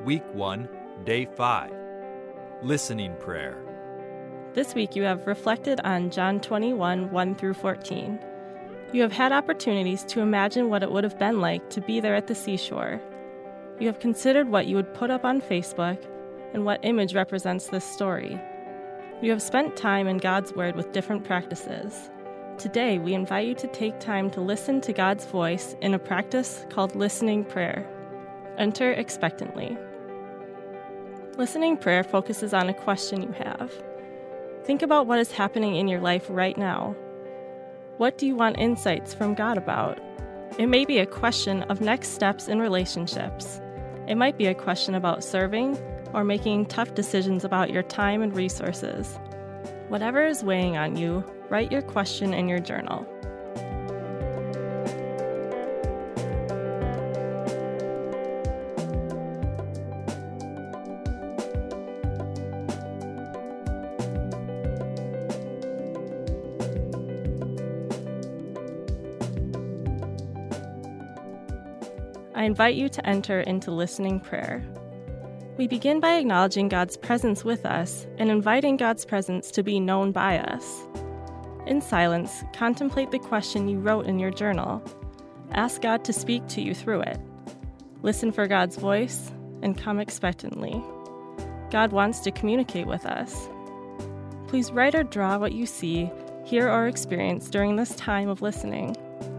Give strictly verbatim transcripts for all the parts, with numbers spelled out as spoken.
Week one, Day five. Listening Prayer. This week you have reflected on John twenty-one, one through fourteen. You have had opportunities to imagine what it would have been like to be there at the seashore. You have considered what you would put up on Facebook and what image represents this story. You have spent time in God's Word with different practices. Today, we invite you to take time to listen to God's voice in a practice called listening prayer. Enter expectantly. Listening prayer focuses on a question you have. Think about what is happening in your life right now. What do you want insights from God about? It may be a question of next steps in relationships. It might be a question about serving or making tough decisions about your time and resources. Whatever is weighing on you, write your question in your journal. I invite you to enter into listening prayer. We begin by acknowledging God's presence with us and inviting God's presence to be known by us. In silence, contemplate the question you wrote in your journal. Ask God to speak to you through it. Listen for God's voice and come expectantly. God wants to communicate with us. Please write or draw what you see, hear, or experience during this time of listening.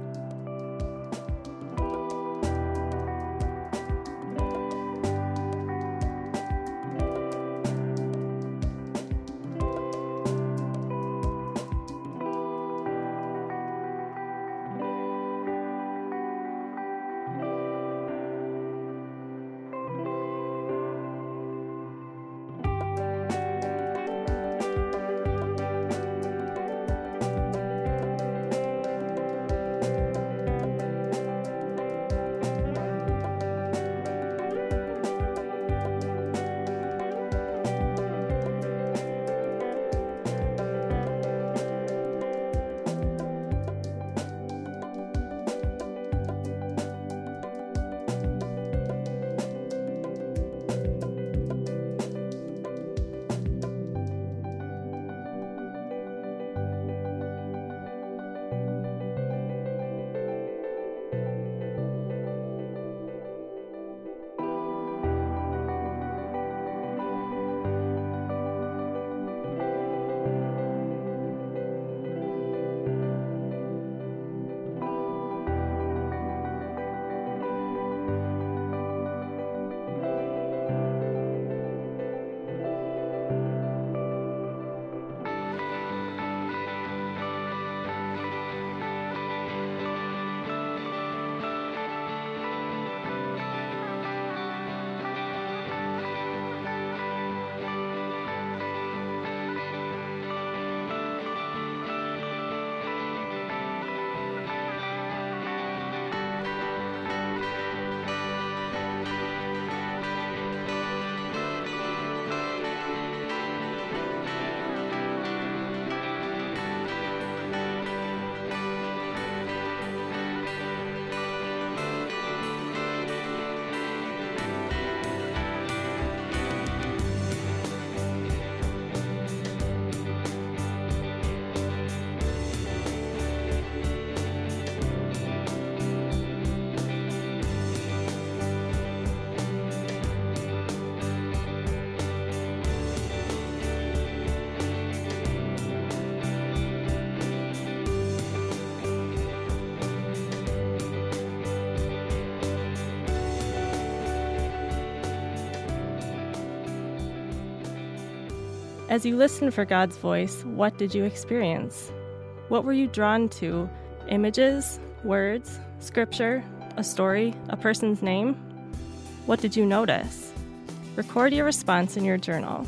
As you listened for God's voice, what did you experience? What were you drawn to? Images, words, scripture, a story, a person's name? What did you notice? Record your response in your journal.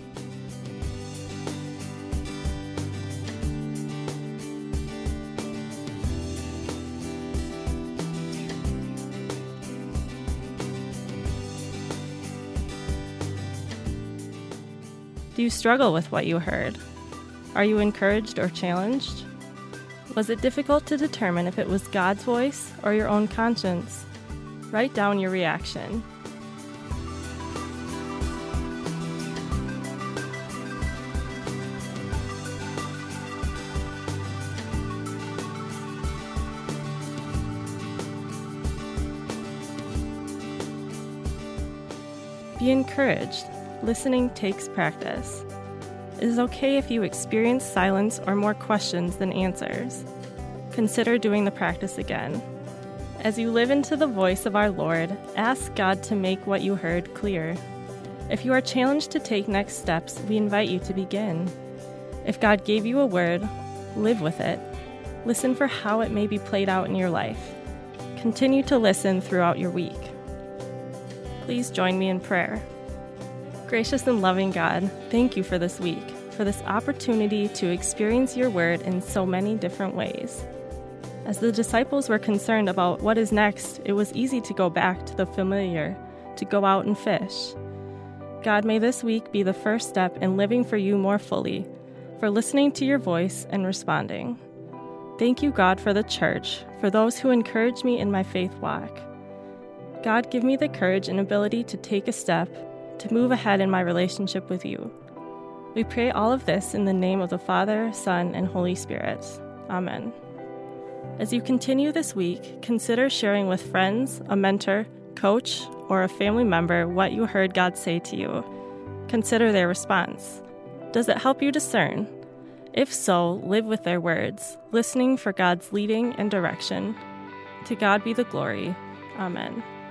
Do you struggle with what you heard? Are you encouraged or challenged? Was it difficult to determine if it was God's voice or your own conscience? Write down your reaction. Be encouraged. Listening takes practice. It is okay if you experience silence or more questions than answers. Consider doing the practice again. As you live into the voice of our Lord, ask God to make what you heard clear. If you are challenged to take next steps, we invite you to begin. If God gave you a word, live with it. Listen for how it may be played out in your life. Continue to listen throughout your week. Please join me in prayer. Gracious and loving God, thank you for this week, for this opportunity to experience your word in so many different ways. As the disciples were concerned about what is next, it was easy to go back to the familiar, to go out and fish. God, may this week be the first step in living for you more fully, for listening to your voice and responding. Thank you, God, for the church, for those who encourage me in my faith walk. God, give me the courage and ability to take a step, to move ahead in my relationship with you. We pray all of this in the name of the Father, Son, and Holy Spirit. Amen. As you continue this week, consider sharing with friends, a mentor, coach, or a family member what you heard God say to you. Consider their response. Does it help you discern? If so, live with their words, listening for God's leading and direction. To God be the glory. Amen.